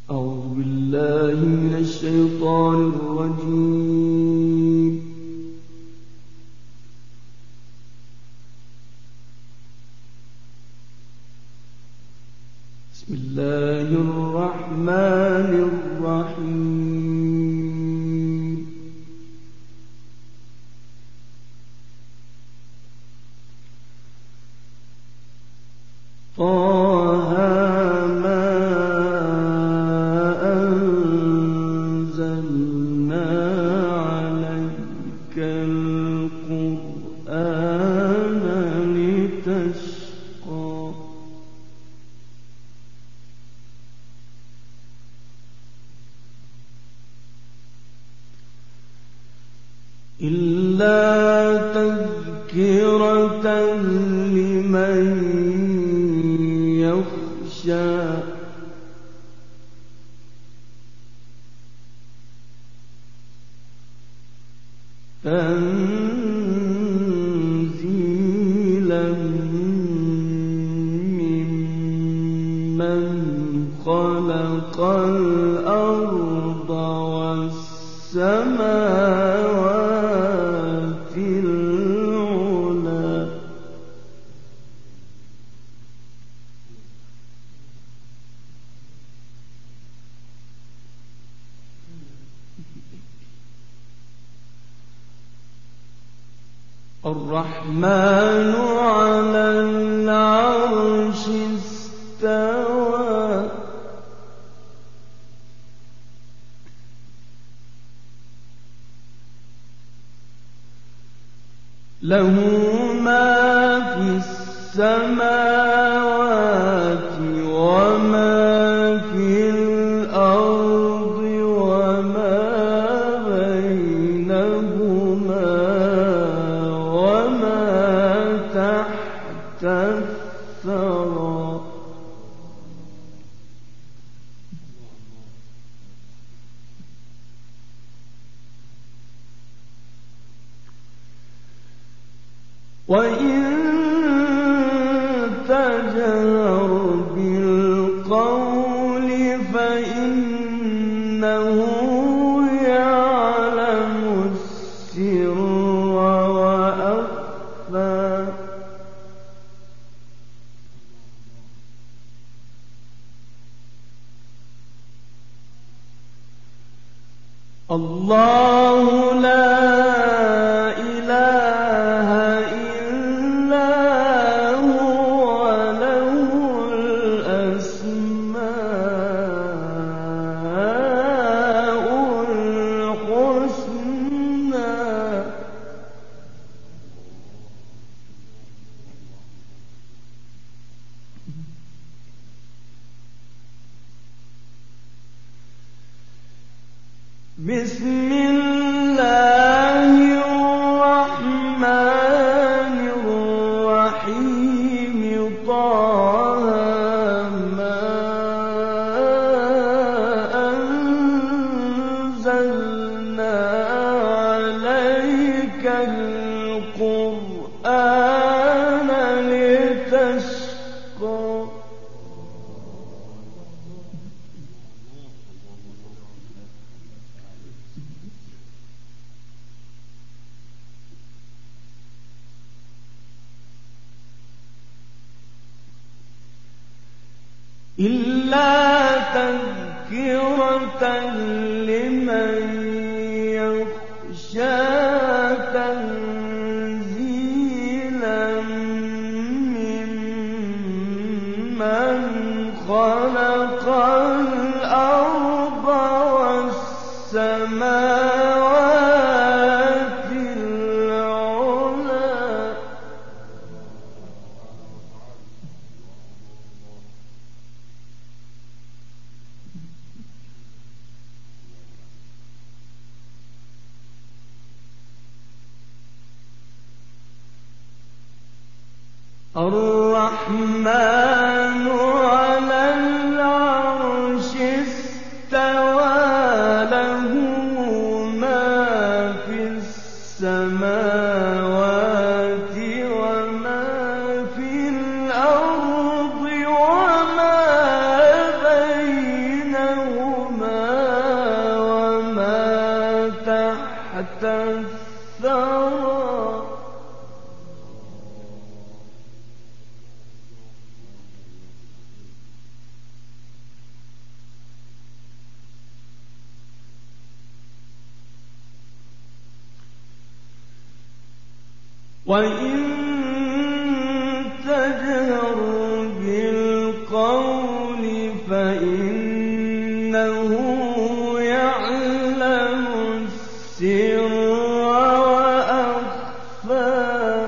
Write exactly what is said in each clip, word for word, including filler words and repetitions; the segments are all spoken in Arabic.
أعوذ بالله من الشيطان الرجيم. بسم الله الرحمن الرحيم. طه ما أنزلنا عليك القرآن لتشقى إلا تذكرة لمن يخشى تنزيلا ممن خلق الأرض والسماوات العلى الرحمن على العرش استوى له ما في السماوات وما في الأرض وما بينهما وما تحت الثرى وإن تجهر بالقول فإنه يعلم السر وأخفى الله لا إله إلا هو له الأسماء الحسنى بسم الله الرحمن الرحيم طه ما أنزلنا عليك القرآن لتشقى إلا تذكرة لمن يخشى تنزيلا ممن خلق الأرض والسماوات العلى الرحمن على العرش استوى له ما في السماوات وما في الأرض وما بينهما تحت الثرى وإن تجهر بالقول فإنه يعلم السر وأخفى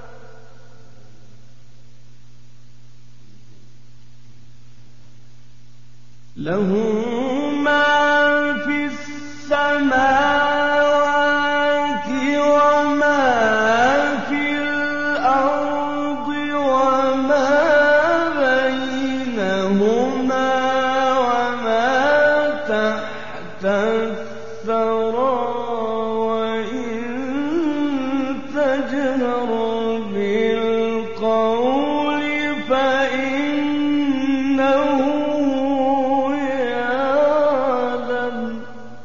له ما في السماوات وما في الأرض وما بينهما وما تحت الثرى وإن تجهر بالقول فإنه يعلم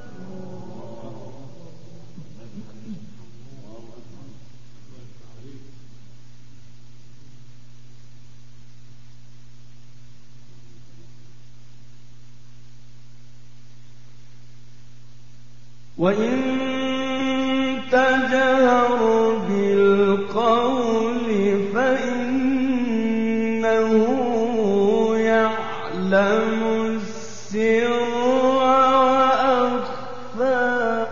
وإن تجهر بالقول فإنه يعلم السر وأخفى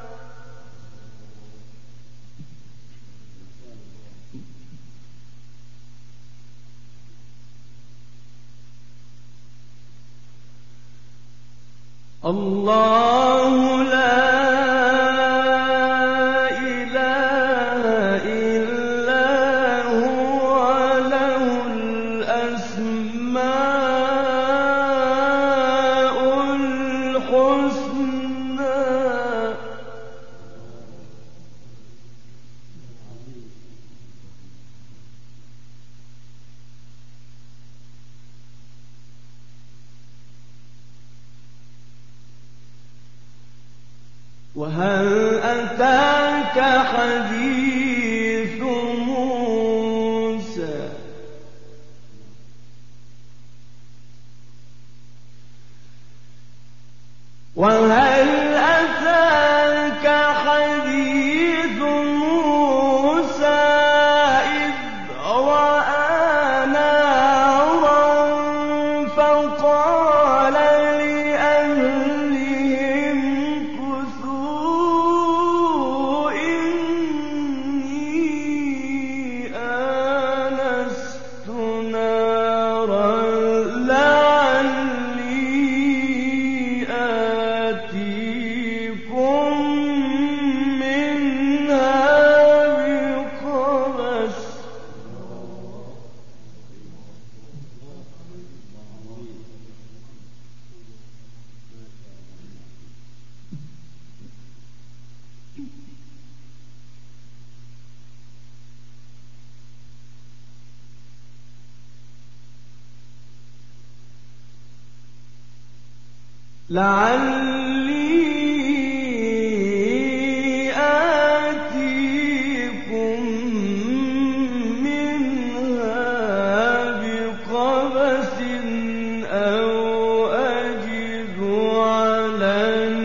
الله لا إله إلا هو له الأسماء الحسنى وهل أتاك حديث موسى وهل أتاك حديث موسى إذ رأى نارا فقال لأهلهم كثوا إني آنست نارا لعلي آتيكم منها بقبس لعلي آتيكم منها بقبس أو أجد على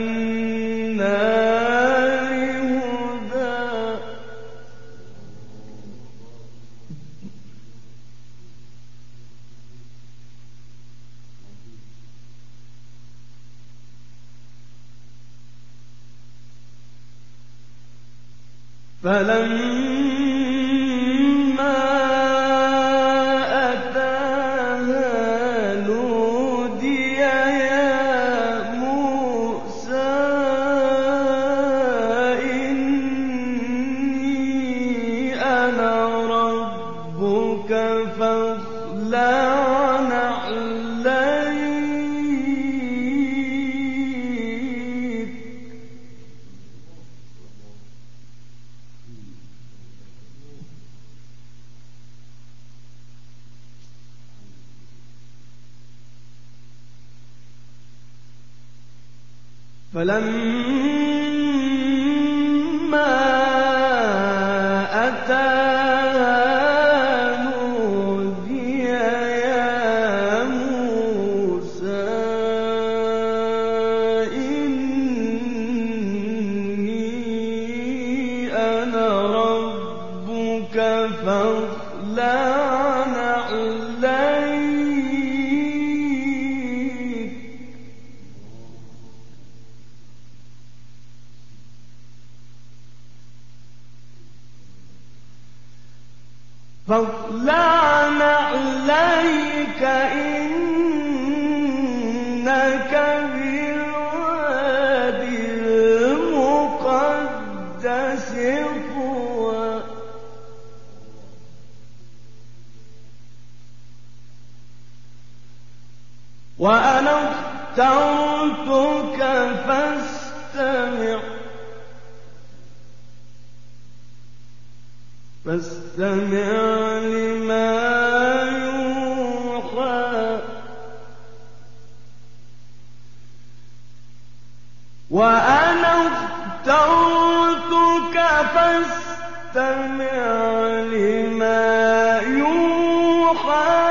النار هدى فلما أتاها نودي يا موسى إني أنا ربك فاخلع نعليك فلما فاخلع عليك إنك بالوادي المقدس طوى وأنا اخترتك فاستمع فاستمع لما يوحى وأنا اخترتك فاستمع لما يوحى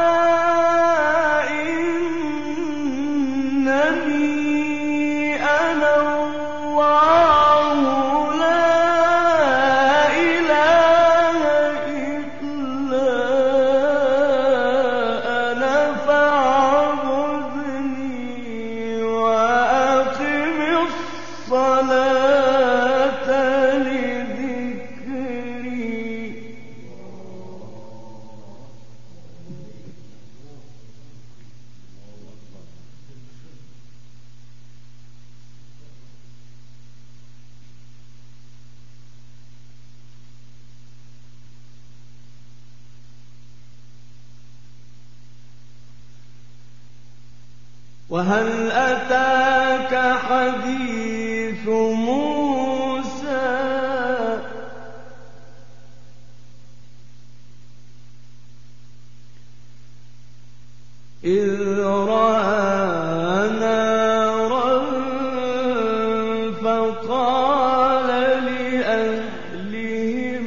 إنني أنا الله لا إله إلا أنا فاعبدني وأقم الصلاة لذكري. وهل أتاك حديث موسى إذ رأى نارا فقال لأهلهم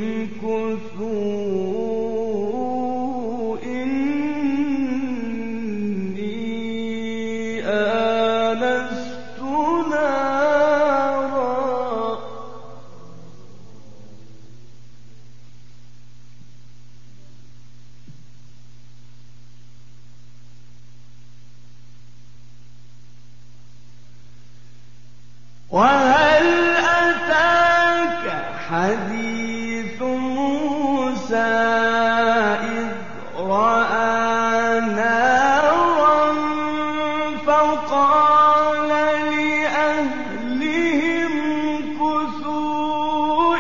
كثوا إني آنست نارا وهل أتاك حديث موسى إذ رأى نارا فقال لأهلهم كثوا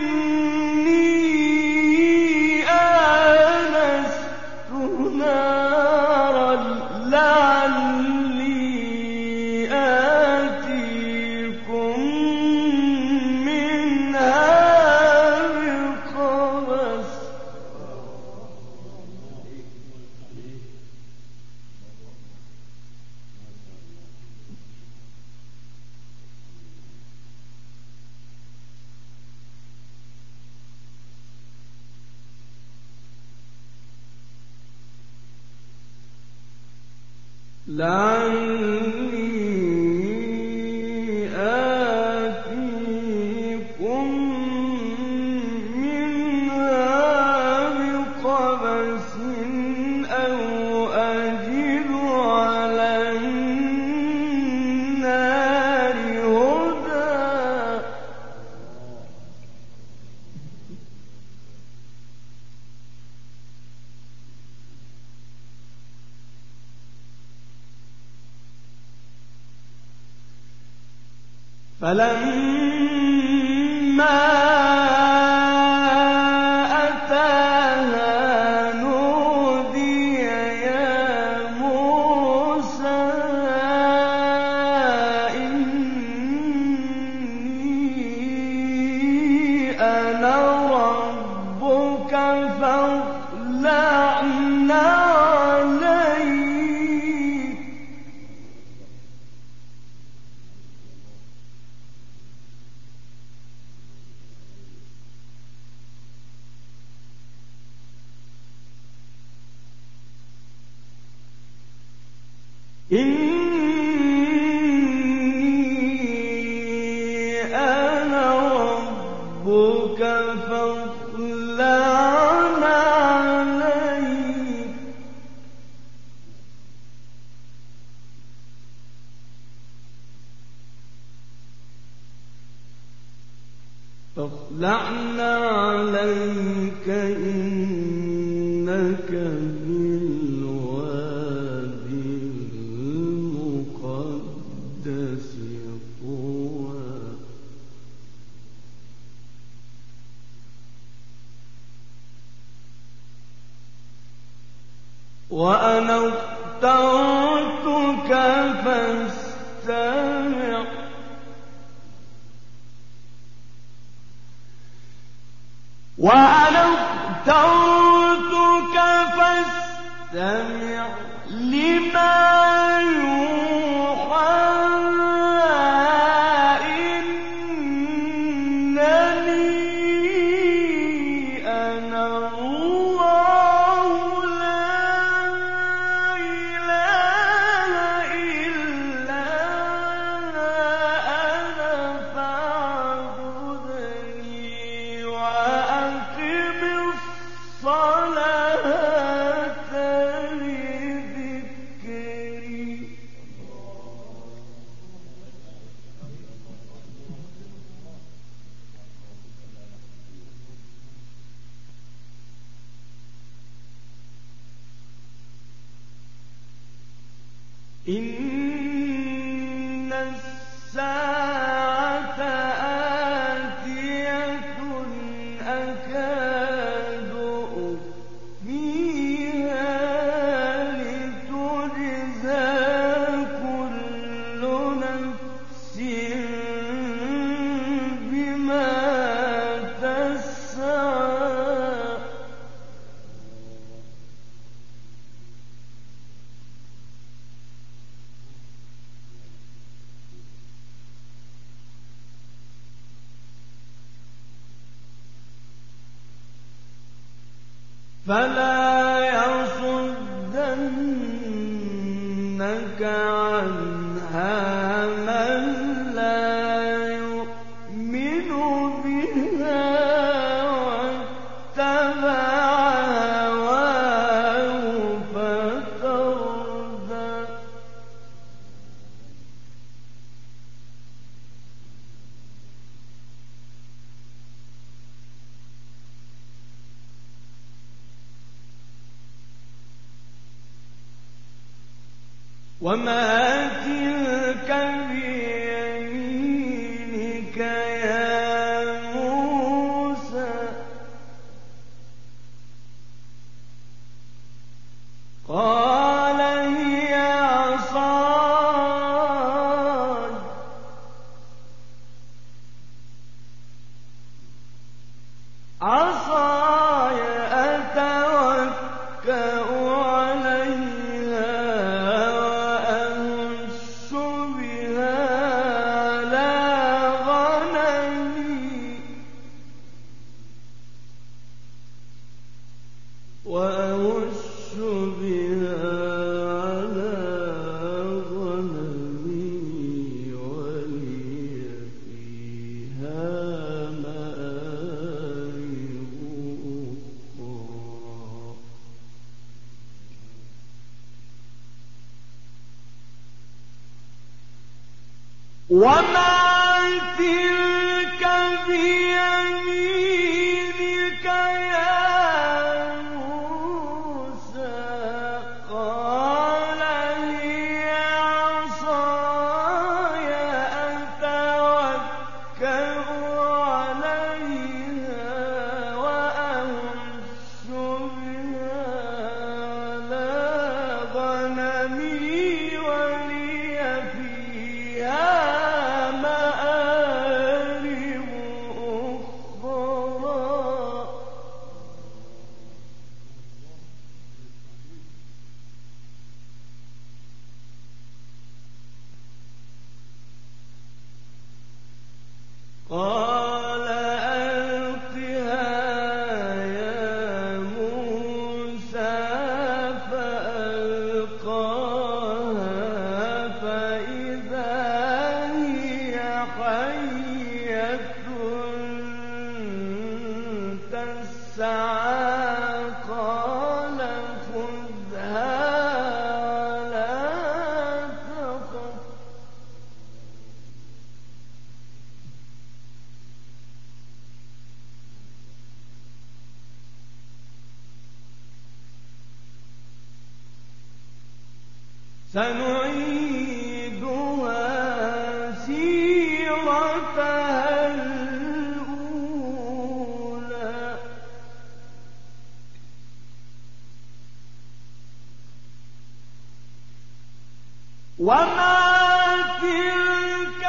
إني آنست نارا لعلي آتيكم منها بقبس لعلي آتيكم منها بقبس أو أجد على النار هدى. فلما أتاها نودي يا موسى إني أنا ربك فاخلع عليك إني أنا ربك فاخلع عليك فاخلعنا عليك إني وأنا اخترتك فاستمع وأنا اخترتك فاستمع لما يوحى إنني أنا الله لا إله إلا أنا فاعبدني وأقم الصلاة لذكري. إن الساعة آتية أكاد أخفيها لتجزى كل نفس بما تسعى. فلا يصدنك عنها من لا يؤمن بها واتبع هواه فتردى. وما تلك بيمينك يا موسى؟ قال هي عصاي عصاي أتوكأ عليها وأهش بها على غنمي وأهش بها على غنمي ولي فيها مآرب أخرى. وما تلك بيمينك يا موسى؟ قال هي عصاي أتوكأ عليها وأهش بها على غنمي ولي فيها مآرب أخرى. قال ألقها يا موسى فألقاها فإذا هي حية تسعى. قال خذها ولا تخف سنعيدها سيرتها الأولى. وما تلك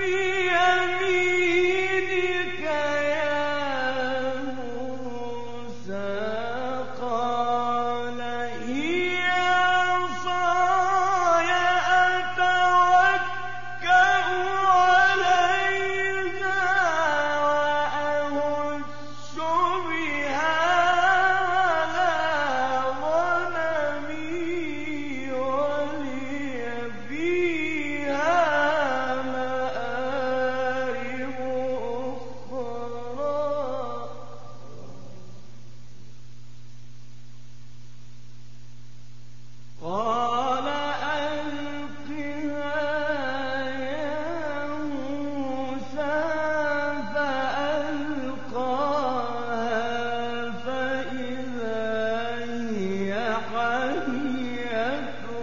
بيمينك يا موسى قال هي عصاي أتوكأ عليها وأهش بها على غنمي ولي فيها مآرب أخرى قال ألقها يا موسى فألقاها فإذا هي حية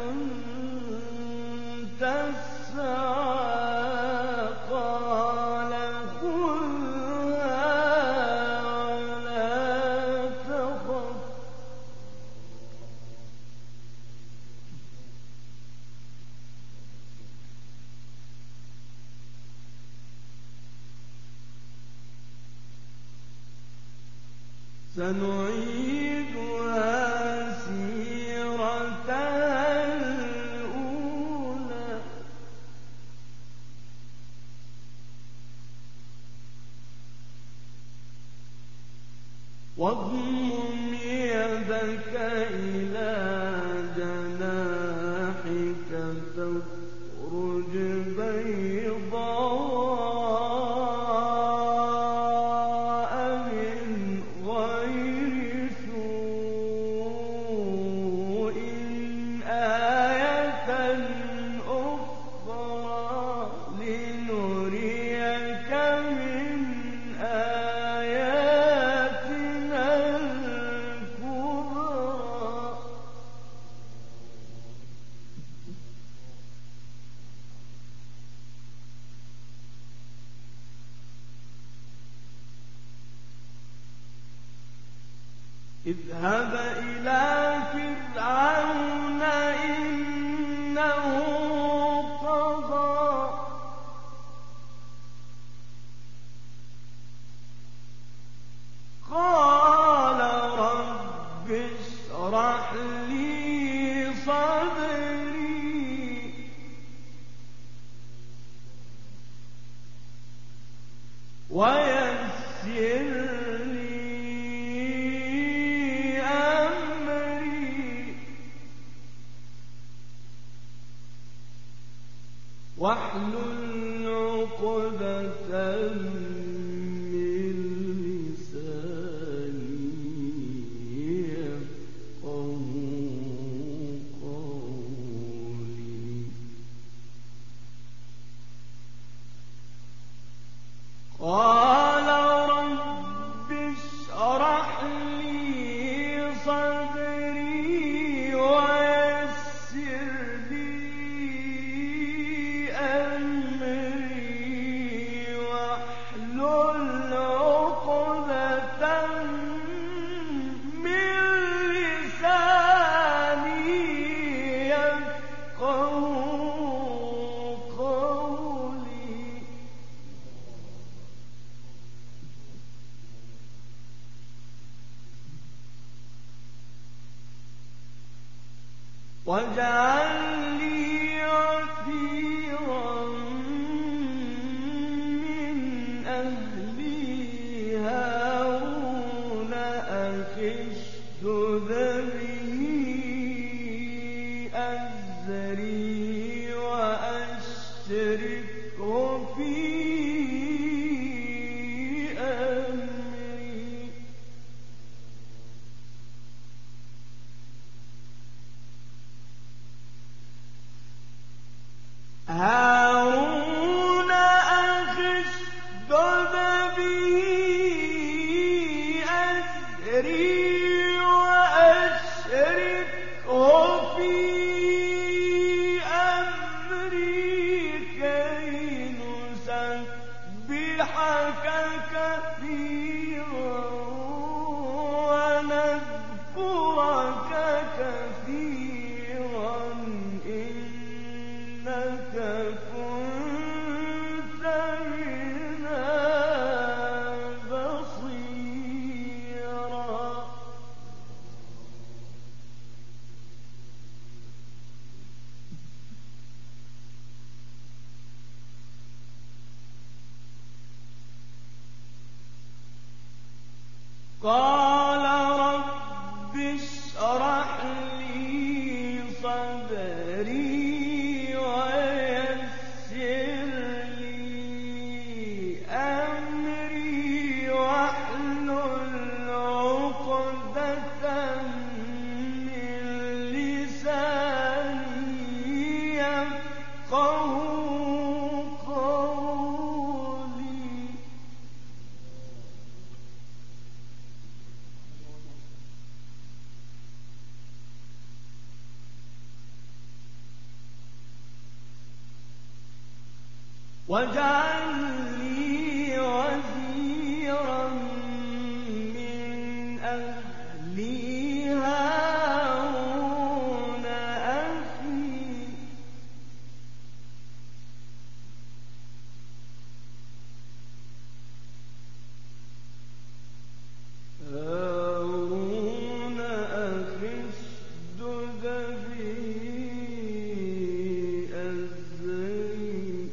تسعى قال خذها ولا تخف سنعيدها سيرتها الأولى واضمم يدك إلى جناحك تخرج بيضاء من غير سوء آية أخرى لنريك من آياتنا الكبرى اذهب إلى فرعون إنه طغى قال رب اشرح لي صدري ويسر لي أمري واحلل عقدة من لساني يفقهوا قولي قال رب اشرح لي صدري ويسر لي أمري واحلل عقدة من لساني يفقهوا قولي واجعل لي وزيرا من أهلي هارون أخي اشدد به أزري وأشركه في أمري هارون أخي اشدد به أزري وأشركه في أمري كي نسبحك كثيرا ونذكرك كثيرا إنك قال رب اشرح لي صدري ويسر لي أمري واحلل عقدة من لساني يفقهوا قولي. واجعل لي وزيرا من أهلي هارون أخي هارون أخي اشدد به أزري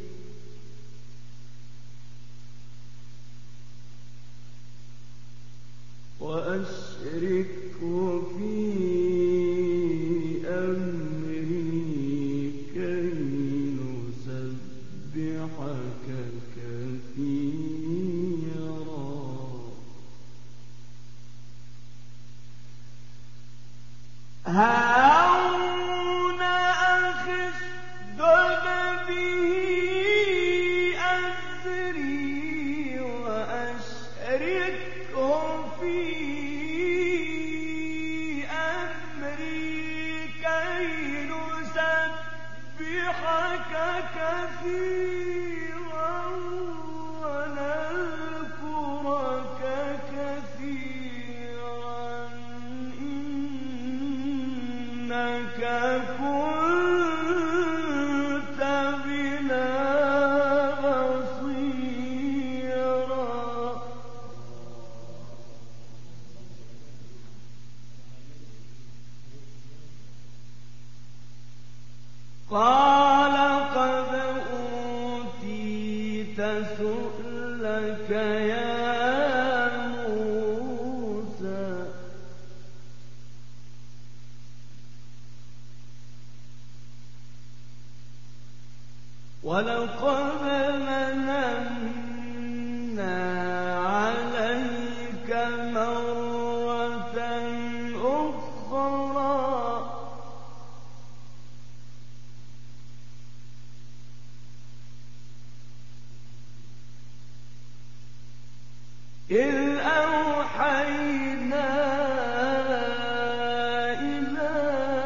وأشركه في أمري كي نسبحك كثيرا. هارون أخي اشدد به أزري وأشركه في أمري كي نسبحك كثيرا ونذكرك كثيرا إنك كنت بنا بصيرا. قال قد أوتيت سؤلك يا موسى ولقد مننا عليك مرة أخرى إذ أوحينا إلى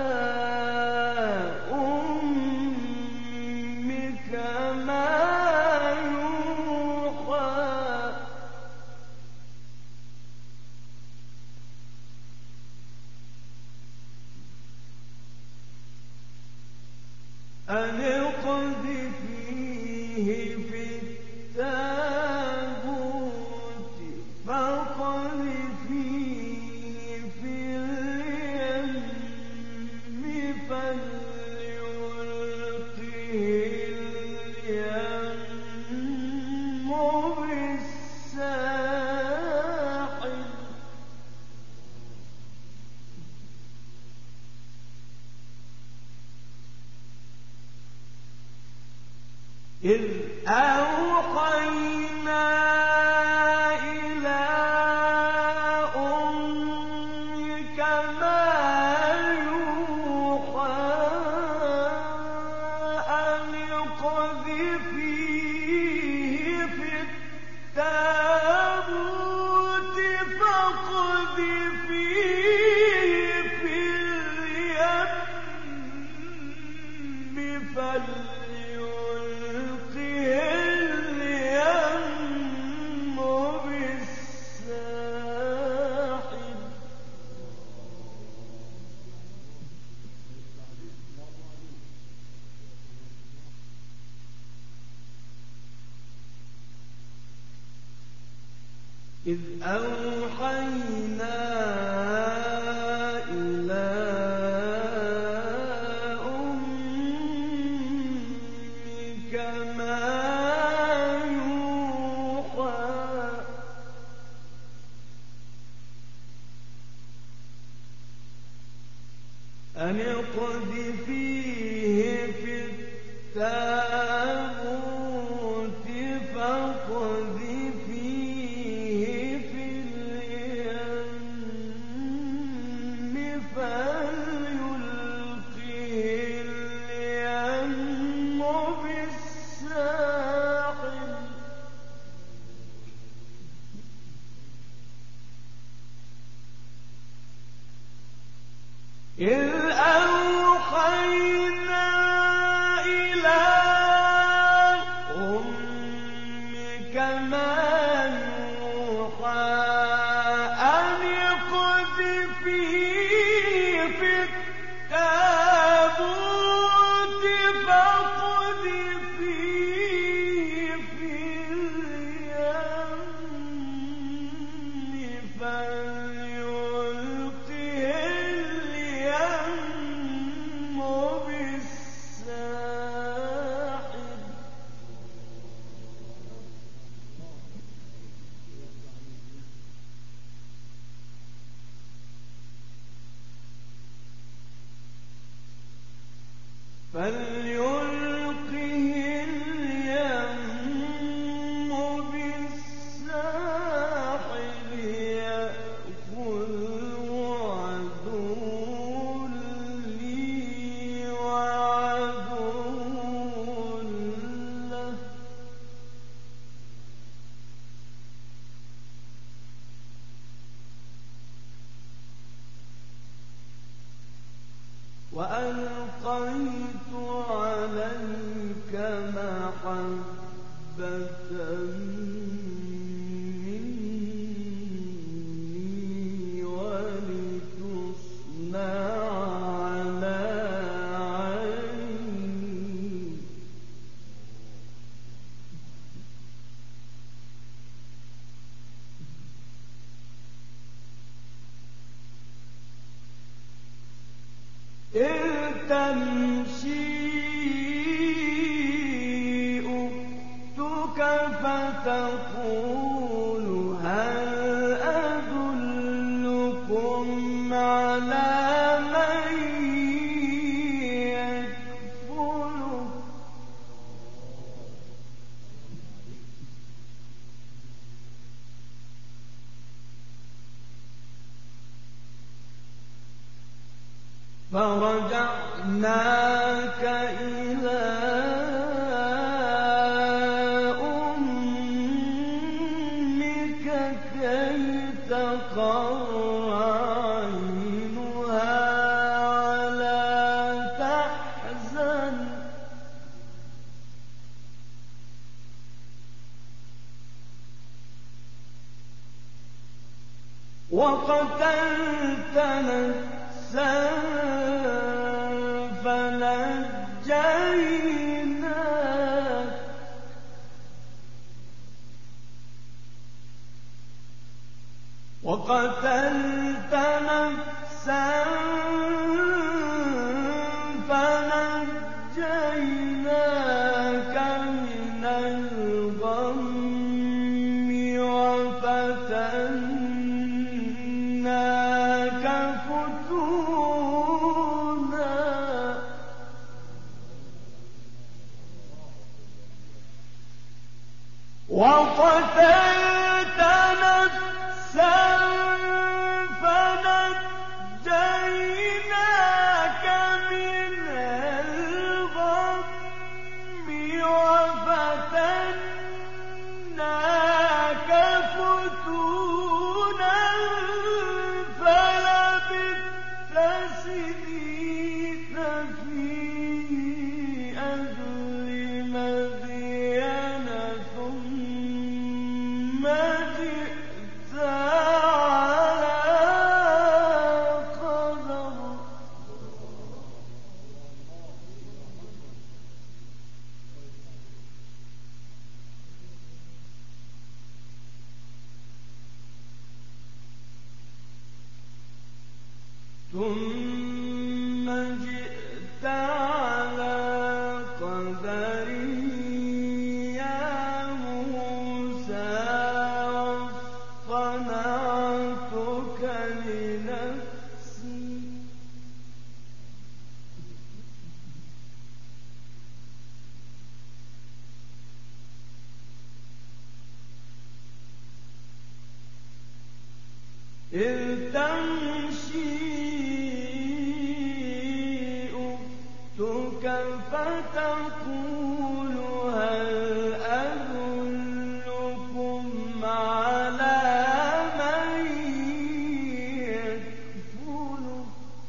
أمك ما يوحى أن اقذفيه في التابوت فاقذفيه في اليم فليلقه اليم بالساحل إذ أوحينا إلى أمك ما يوحى أن اقذفيه في التابوت فاقذفيه في اليم فليلقه اليم بالساحل إذ أوحينا إلى أمك ما يوحى أن اقذفيه في التابوت فاقذفيه في اليم فليلقه اليم بالساحل إذ أوحينا إلى أمك ما يوحى أن اقذفيه في التابوت فاقذفيه في اليم فليلقه اليم بالساحل فليلقه اليم بالساحل يأخذه عدو لي وعدو له وألقيت عليك محبة مني ولتصنع على عيني إذ تمشي أختك فتقول هل أدلكم على من يكفله فرجعناك إلى أمك كي تقر عينها ولا تحزن وقتلت نفسا فنجيناك وقتلت نفسا فنجيناك من الغم وفتناك فتونا وقتلت نفسا فنجيناك من الغم وفتناك فتونا فلبثت سنين في أهل مدين ثم جئت على قدر ثم جئت على قدر يا موسى واصطنعتك لنفسي إذ تمشي أختك فتقول هل أدلكم على من يكفله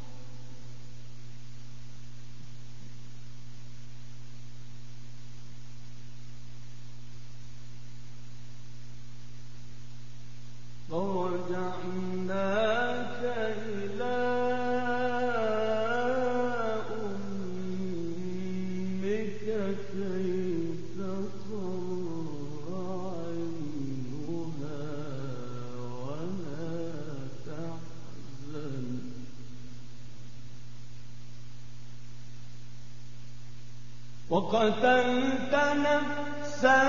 فرجعناك إلى أمك كي تقر عينها ولا تحزن وقتلت نفسا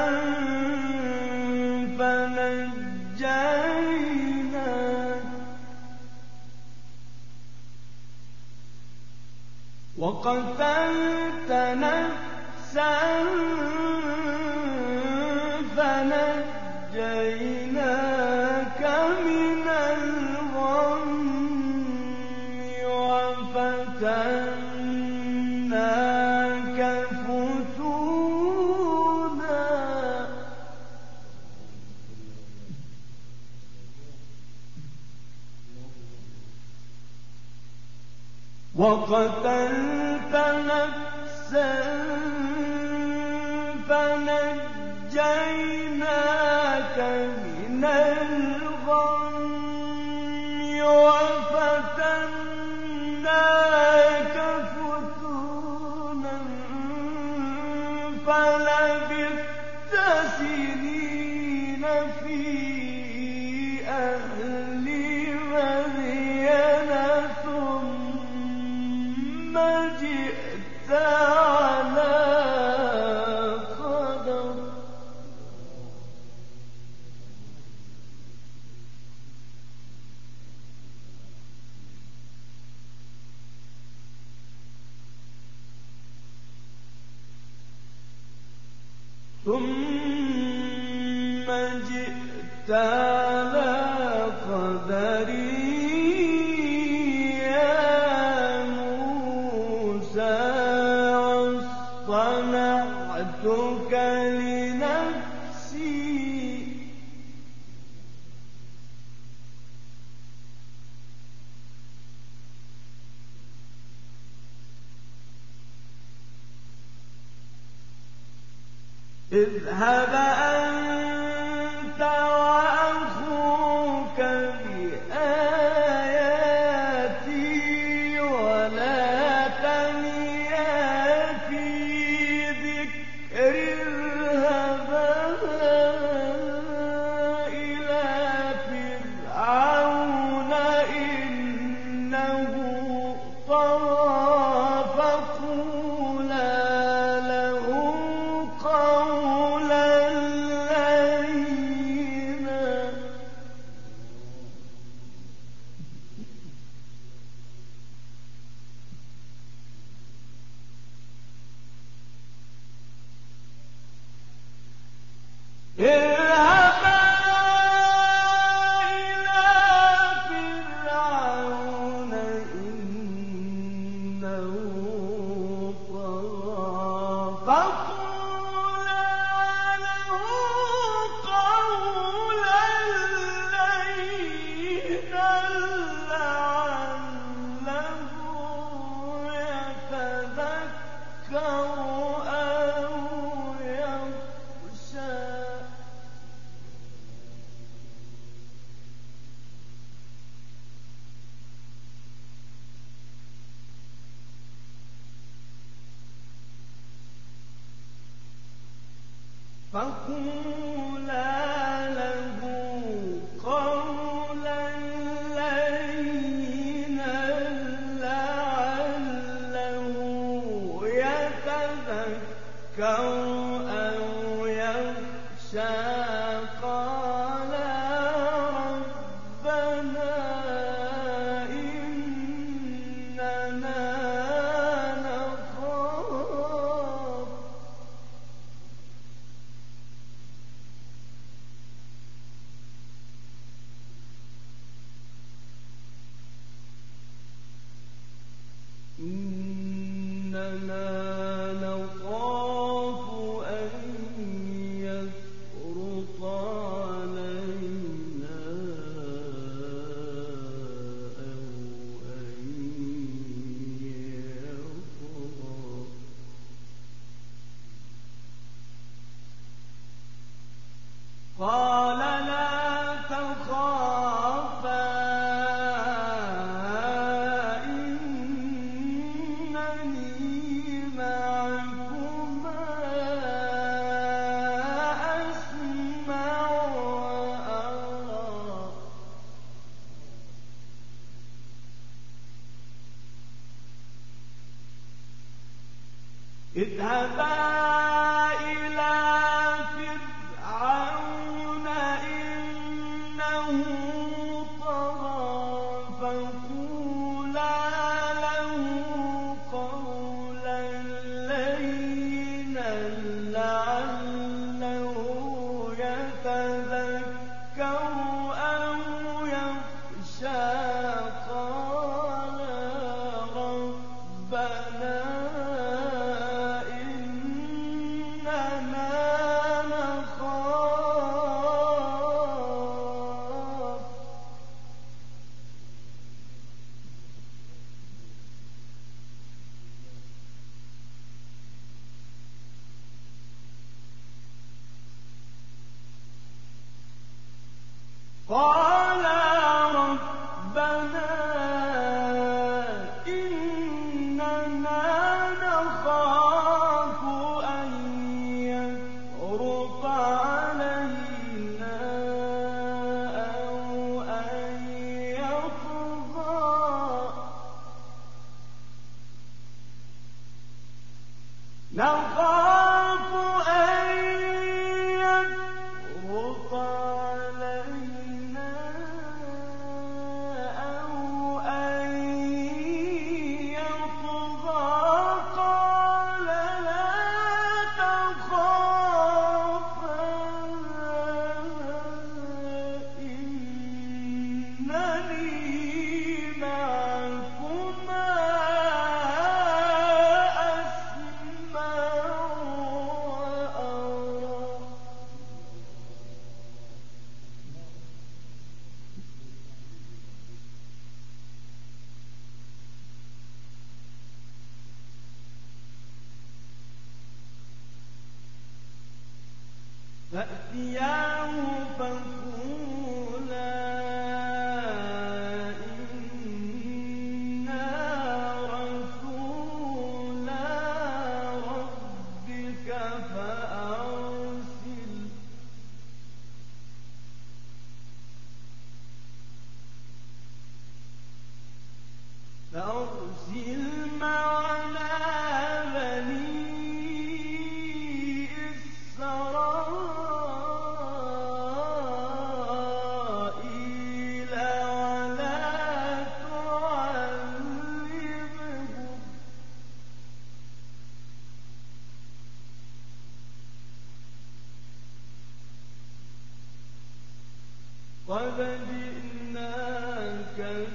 فنجيناك وقتلت نفسا فنجيناك من الغم وفتناك فتونا وقتلت نفسا فنجيناك من الغم وفتناك فتونا فلبثت سنين في أهل مدين ثم جئت على قدر ثم جئت على قدري يا موسى واصطنعتك لنفسي اذهب أنت وأخوك بآياتي ولا تنيا في ذكر اذهبا إلى فرعون إنه طغى فقولا له قولا لينا اذهبا إلى فرعون إنه طغى فقولا له قولا لينا لعله يتذكر أو يخشى فقولا له قولا لينا لعله يتذكر أو يخشى قال ربنا إننا نخاف قال لا تخافا إنني معكما أسمع وأرى اذهبا إلى فرعون إنه طغى فقولا له قولا لينا لعله يتذكر أو يخشى قال ربنا قال ربنا إننا نخاف أن يفرط علينا أو أن يطغى نخاف أن يفرط علينا أو أن يطغى قال لا تخافا إنني معكما أسمع وأرى فأتياه فقولا إنا رسولا ربك فأرسل فأرسل معنا بني إسرائيل ولا تعذبهم قد جئناك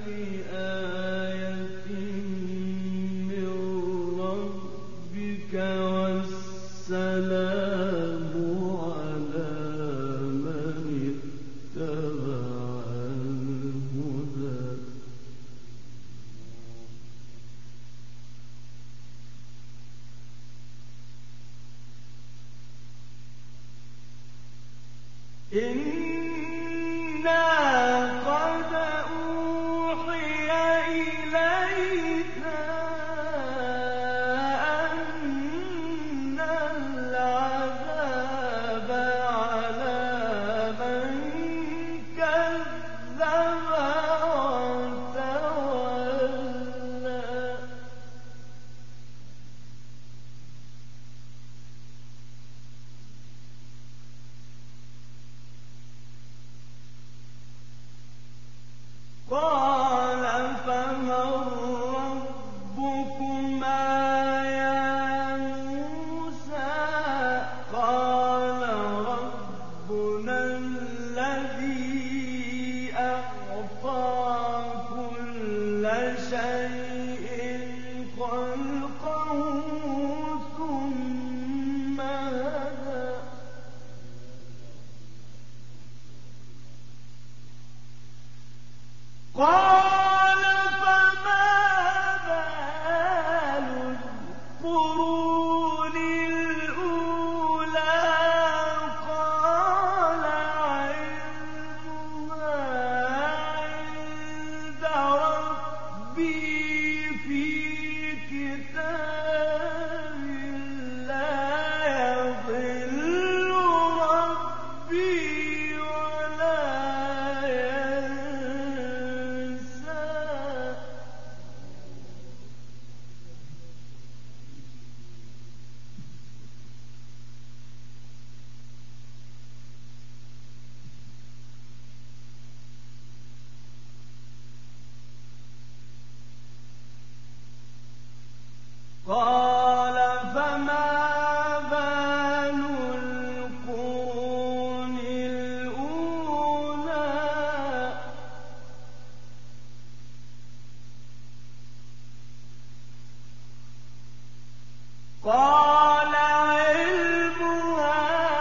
بآية من ربك والسلام على من اتبع الهدى إنا قد أوحي إلينا أن العذاب على من كذب وتولى قال فمن ربكما يا موسى قال ربنا الذي أعطى كل شيء خلقه ثم هدى قال فما بال القرون الأولى قال قال فما بال القرون الأولى قال علمها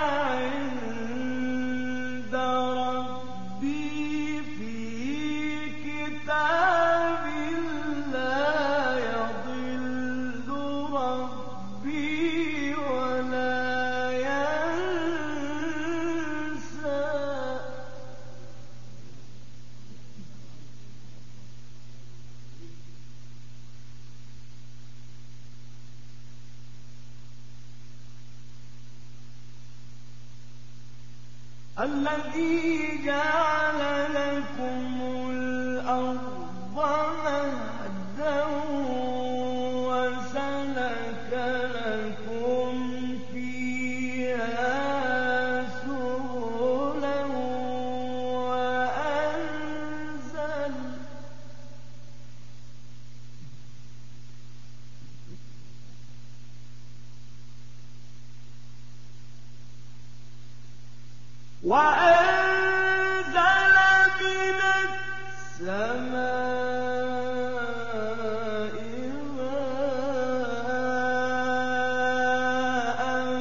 عند ربي في كتاب لا يضل ربي ولا ينسى الذي جعل لكم الأرض مهدا وسلك لكم فيها سبلا وأنزل وأنزل من السماء ماء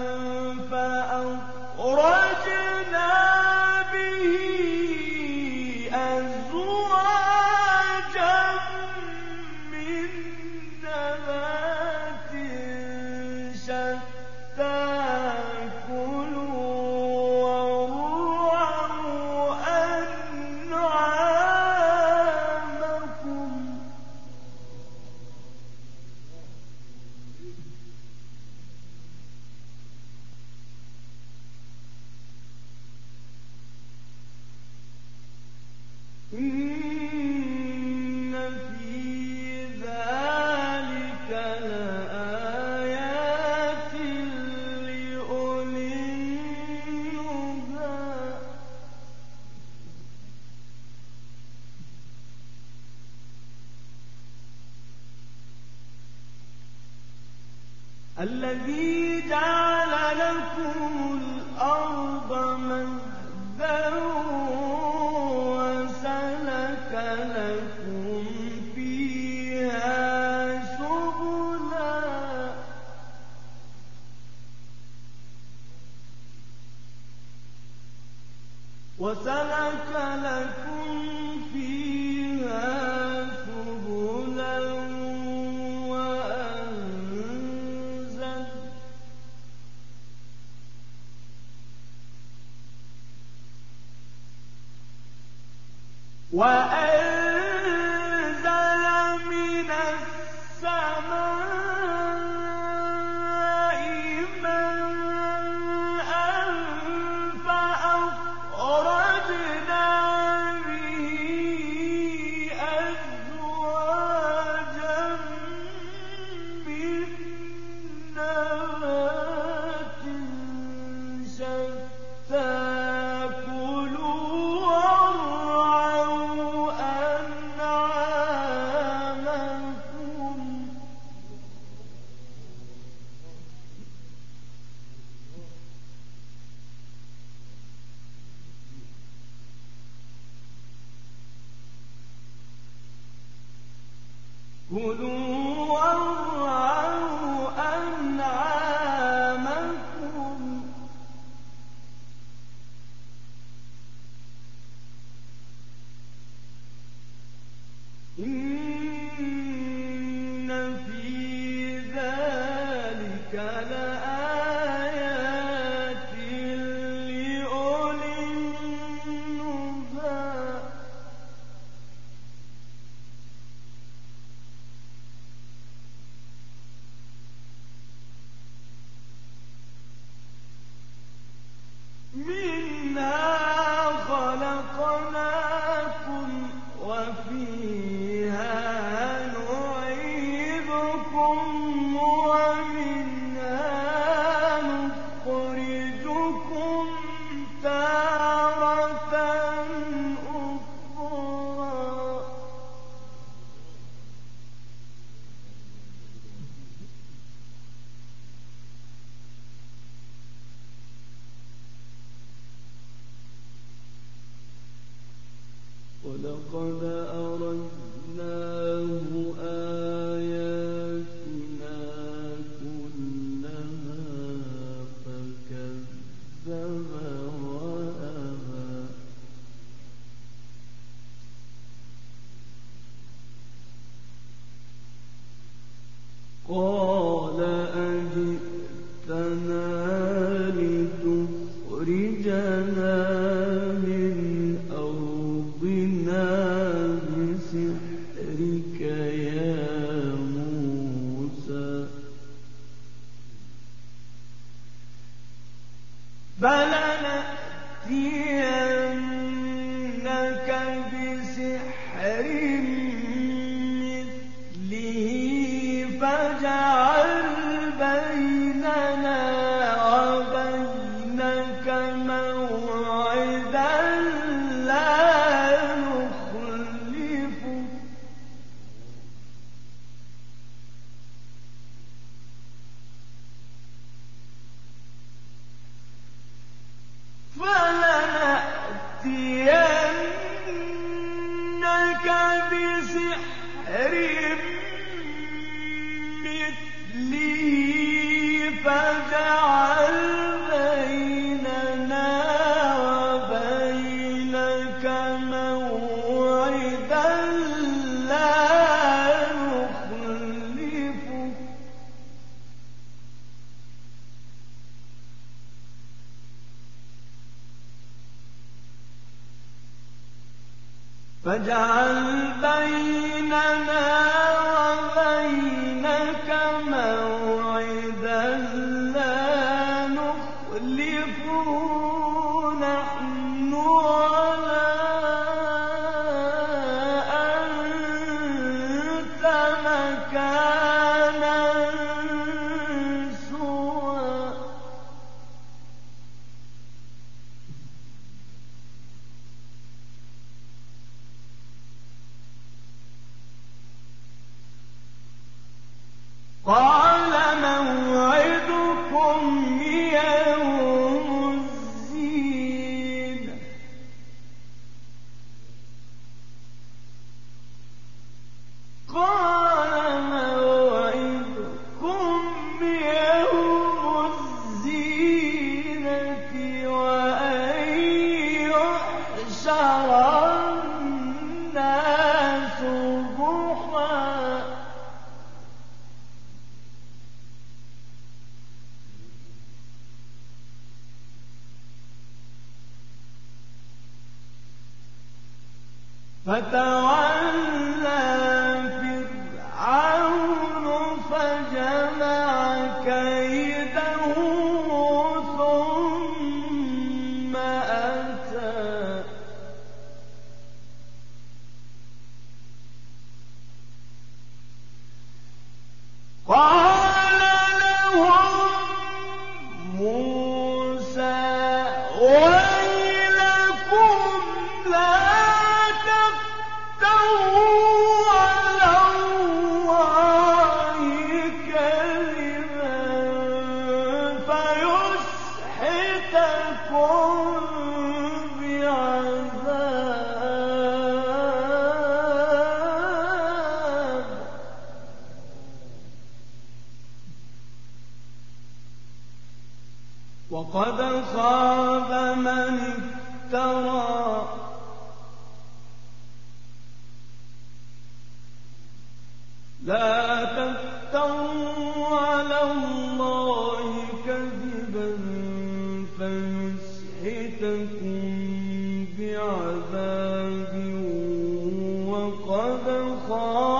فأخرجنا به أزواجا من نبات شتى إن في ذلك لآيات لأولي النهى الذي جعل لكم الأرض مهدا وسلك لكم فيها سبلا وسلك لكم فيها سبلا وأنزل وأنزل من السماء ماء فأخرجنا به أزواجا من نبات شتى كلوا وارعوا أنعامكم إن في ذلك لآيات لأولي النهى منها خلقناكم وفيها نعيدكم ومنها نخرجكم تارة أخرى ولقد أريناه آياتنا كلها فكذب وأبى قال أجئتنا لتخرجنا من أرضنا بسحرك يا موسى فلنأتينك بسحر مثله فاجعل بيننا وبينك موعدا لا نخلفه فلنأتينك بسحر مثله فاجعل بيننا وبينك موعدا لا نخلفه فاجعل بيننا وبينك موعدا لا نخلفه نحن ولا أنت مكانا سوى قال موعدكم يوم الزينة قال موعدكم يوم الزينة وأن يحشر الناس ضحى فتولى فرعون فجمع كيده ثم أتى قال لهم موسى ويلكم لا وقد خاب من افترى لا تفتروا على الله كذبا فيسحتكم بعذاب وقد خاب